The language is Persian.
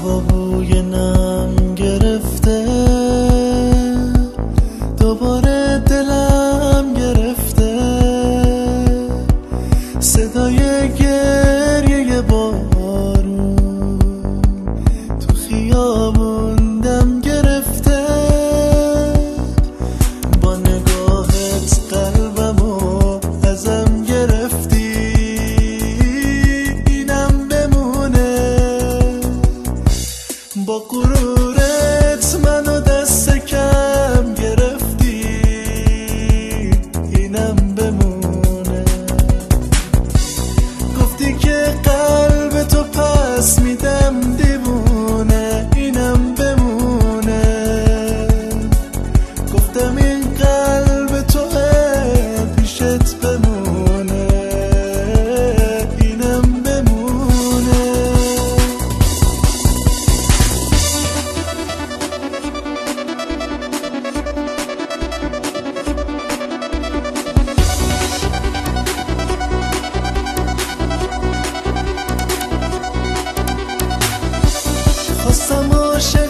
هوا بوی نم گرفته، دوباره دلم گرفته، صدای گریه بارون تو خیابون دم گرفته. با نگاهت قلبمو ازم گرفتی، اینم بمونه. با غرورت منو دست کم گرفتی، اینم بمونه. گفتی که قلب تو پس میدم دیوونه، اینم بمونه. گفتم این قلب توه پیشت بمونه، اینم بمونه. خواستم عاشق